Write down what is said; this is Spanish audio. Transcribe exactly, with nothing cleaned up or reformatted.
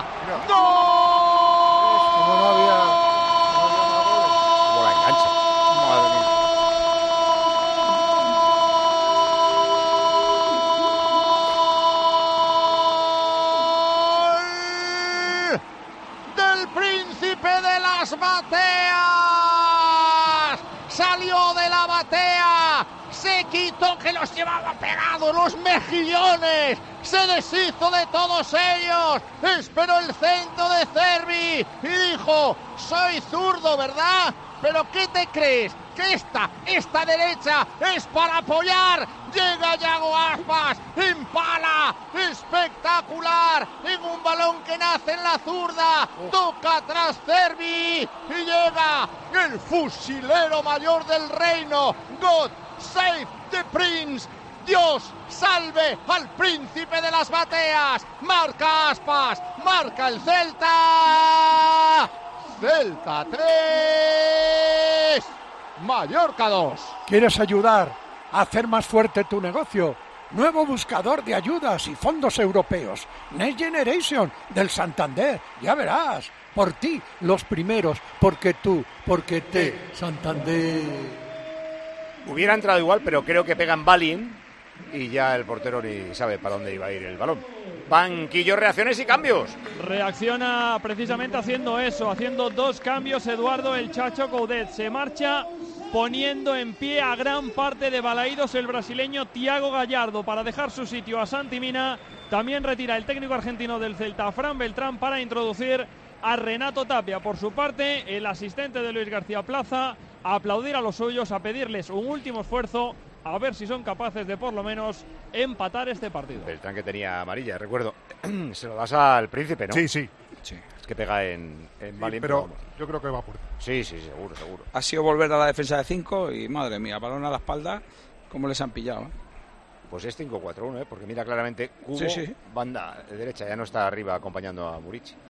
Como no había, no había más goles. Como la engancha. Madre mía. Del Príncipe de las Bateas, salió de la batea, se quitó que los llevaba pegados los mejillones, se deshizo de todos ellos, esperó el centro de Cervi y dijo: soy zurdo, ¿verdad? ¿Pero qué te crees? Que esta, esta derecha es para apoyar. Llega Yago Aspas, empala, espectacular, en un balón que nace en la zurda, toca tras Cervi y llega el fusilero mayor del reino. God save the Prince. Dios salve al Príncipe de las Bateas. Marca Aspas, marca el Celta. Celta tres, Mallorca dos. ¿Quieres ayudar a hacer más fuerte tu negocio? Nuevo buscador de ayudas y fondos europeos, Next Generation del Santander. Ya verás, por ti los primeros, porque tú, porque te, Santander. Hubiera entrado igual, pero creo que pega en Balin y ya el portero ni sabe para dónde iba a ir el balón. Banquillo, reacciones y cambios. Reacciona precisamente haciendo eso, haciendo dos cambios. Eduardo el Chacho Coudet se marcha, poniendo en pie a gran parte de Balaídos el brasileño Thiago Gallardo para dejar su sitio a Santi Mina. También retira el técnico argentino del Celta, Fran Beltrán, para introducir a Renato Tapia. Por su parte, el asistente de Luis García Plaza, a aplaudir a los suyos, a pedirles un último esfuerzo, a ver si son capaces de por lo menos empatar este partido. Beltrán, que tenía amarilla, recuerdo. Se lo das al Príncipe, ¿no? Sí, sí. Sí. Es que pega en, en Balin, Sí, pero pero yo creo que va a puerta. Sí, sí, seguro, seguro. Ha sido volver a la defensa de cinco y, madre mía, balón a la espalda, cómo les han pillado, ¿eh? Pues es cinco cuatro uno, ¿eh? Porque mira claramente Cubo, Sí, sí. banda derecha, ya no está arriba acompañando a Murici.